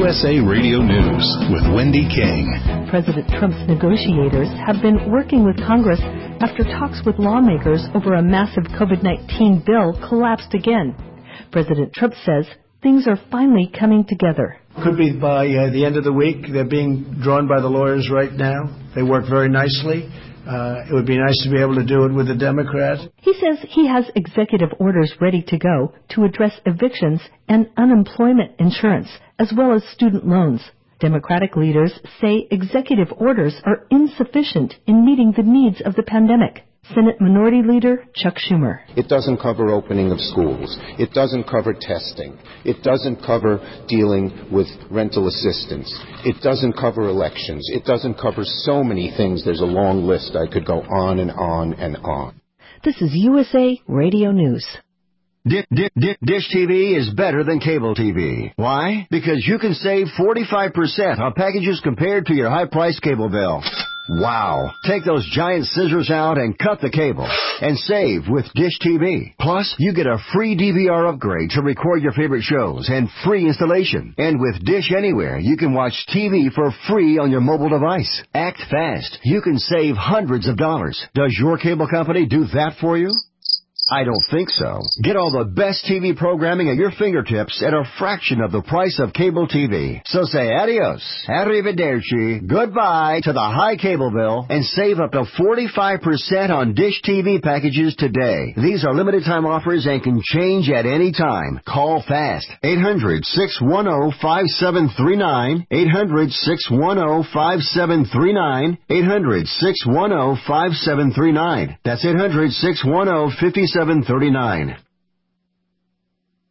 USA Radio News with Wendy King. President Trump's negotiators have been working with Congress after talks with lawmakers over a massive COVID-19 bill collapsed again. President Trump says things are finally coming together. Could be by the end of the week. They're being drawn by the lawyers right now. They work very nicely. It would be nice to be able to do it with a Democrat. He says he has executive orders ready to go to address evictions and unemployment insurance, as well as student loans. Democratic leaders say executive orders are insufficient in meeting the needs of the pandemic. Senate Minority Leader Chuck Schumer. It doesn't cover opening of schools. It doesn't cover testing. It doesn't cover dealing with rental assistance. It doesn't cover elections. It doesn't cover so many things. There's a long list. I could go on and on and on. This is USA Radio News. Dish TV is better than cable TV. Why? Because you can save 45% on packages compared to your high-priced cable bill. Wow. Take those giant scissors out and cut the cable and save with Dish TV. Plus, you get a free DVR upgrade to record your favorite shows and free installation. And with Dish Anywhere, you can watch TV for free on your mobile device. Act fast. You can save hundreds of dollars. Does your cable company do that for you? I don't think so. Get all the best TV programming at your fingertips at a fraction of the price of cable TV. So say adios, arrivederci, goodbye to the high cable bill and save up to 45% on Dish TV packages today. These are limited time offers and can change at any time. Call fast. 800-610-5739. 800-610-5739. 800-610-5739. That's 800-610-5739.